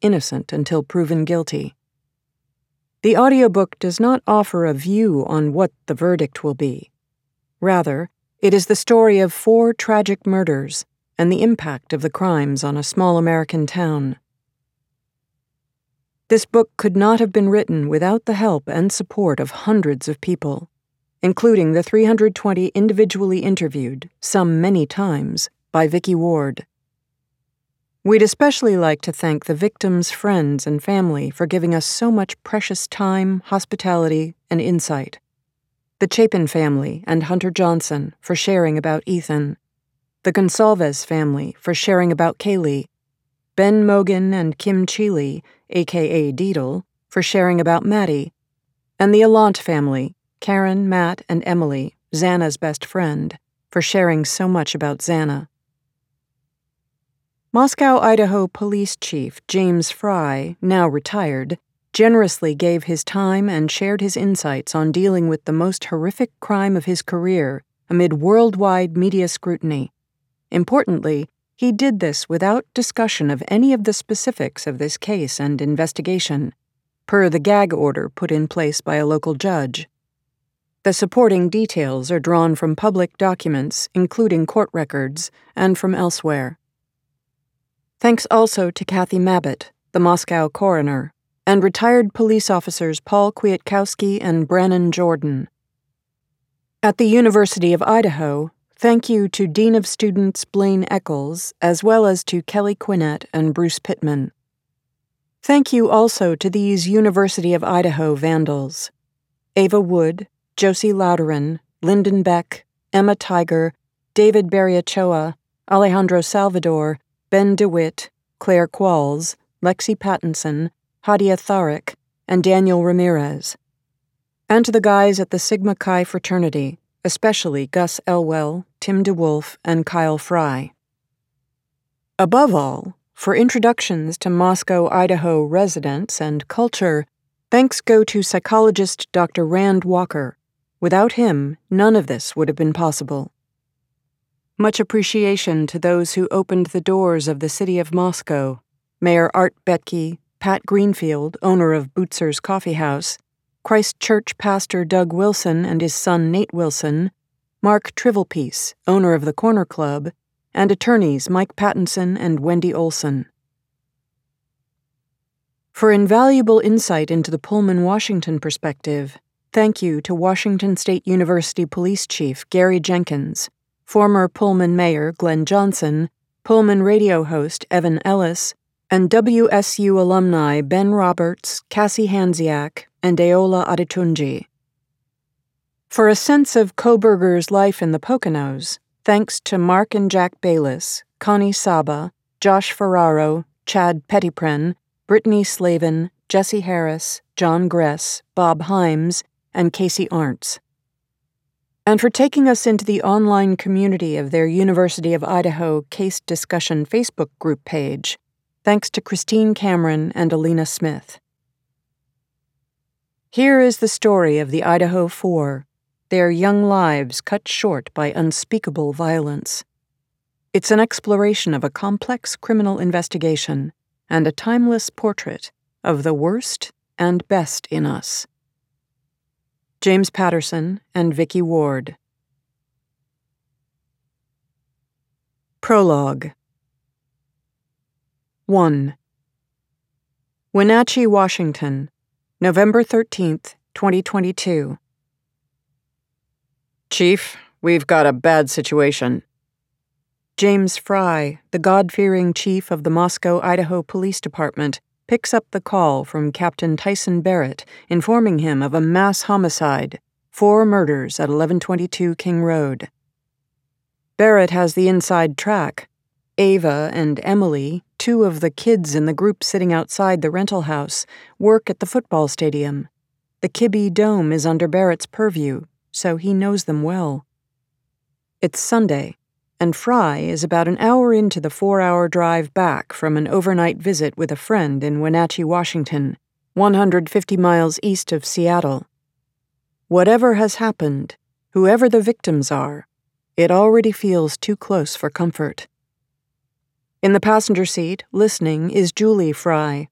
innocent until proven guilty. The audiobook does not offer a view on what the verdict will be. Rather, it is the story of 4 tragic murders and the impact of the crimes on a small American town. This book could not have been written without the help and support of hundreds of people, including the 320 individually interviewed, some many times, by Vicky Ward. We'd especially like to thank the victims' friends and family for giving us so much precious time, hospitality, and insight. The Chapin family and Hunter Johnson for sharing about Ethan. The Gonsalves family for sharing about Kaylee. Ben Mogan and Kim Cheeley, a.k.a. Deedle, for sharing about Maddie. And the Allant family, Karen, Matt, and Emily, Xana's best friend, for sharing so much about Xana. Moscow, Idaho Police Chief James Fry, now retired, generously gave his time and shared his insights on dealing with the most horrific crime of his career amid worldwide media scrutiny. Importantly, he did this without discussion of any of the specifics of this case and investigation, per the gag order put in place by a local judge. The supporting details are drawn from public documents, including court records, and from elsewhere. Thanks also to Kathy Mabbitt, the Moscow coroner, and retired police officers Paul Kwiatkowski and Brannon Jordan. At the University of Idaho, thank you to Dean of Students Blaine Eccles, as well as to Kelly Quinnett and Bruce Pittman. Thank you also to these University of Idaho vandals: Ava Wood, Josie Louderan, Lyndon Beck, Emma Tiger, David Barriachoa, Alejandro Salvador, Ben DeWitt, Claire Qualls, Lexi Pattinson, Hadia Tharik, and Daniel Ramirez. And to the guys at the Sigma Chi fraternity, especially Gus Elwell, Tim DeWolf, and Kyle Fry. Above all, for introductions to Moscow, Idaho residents and culture, thanks go to psychologist Dr. Rand Walker. Without him, none of this would have been possible. Much appreciation to those who opened the doors of the city of Moscow: Mayor Art Betke, Pat Greenfield, owner of Bootzer's Coffee House, Christ Church pastor Doug Wilson and his son Nate Wilson, Mark Trivelpiece, owner of the Corner Club, and attorneys Mike Pattinson and Wendy Olson. For invaluable insight into the Pullman, Washington perspective, thank you to Washington State University Police Chief Gary Jenkins, former Pullman Mayor Glenn Johnson, Pullman radio host Evan Ellis, and WSU alumni Ben Roberts, Cassie Hanziak, and Deola Adetunji. For a sense of Koberger's life in the Poconos, thanks to Mark and Jack Bayless, Connie Saba, Josh Ferraro, Chad Pettypren, Brittany Slavin, Jesse Harris, John Gress, Bob Himes, and Casey Arntz. And for taking us into the online community of their University of Idaho Case Discussion Facebook group page, thanks to Christine Cameron and Alina Smith. Here is the story of the Idaho Four, their young lives cut short by unspeakable violence. It's an exploration of a complex criminal investigation and a timeless portrait of the worst and best in us. James Patterson and Vicky Ward. Prologue. 1. Wenatchee, Washington, November 13th, 2022. Chief, we've got a bad situation. James Fry, the God-fearing chief of the Moscow, Idaho Police Department, picks up the call from Captain Tyson Barrett, informing him of a mass homicide, 4 murders at 1122 King Road. Barrett has the inside track. Ava and Emily, 2 of the kids in the group sitting outside the rental house, work at the football stadium. The Kibbe Dome is under Barrett's purview, so he knows them well. It's Sunday, and Fry is about an hour into the 4-hour drive back from an overnight visit with a friend in Wenatchee, Washington, 150 miles east of Seattle. Whatever has happened, whoever the victims are, it already feels too close for comfort. In the passenger seat, listening, is Julie Fry,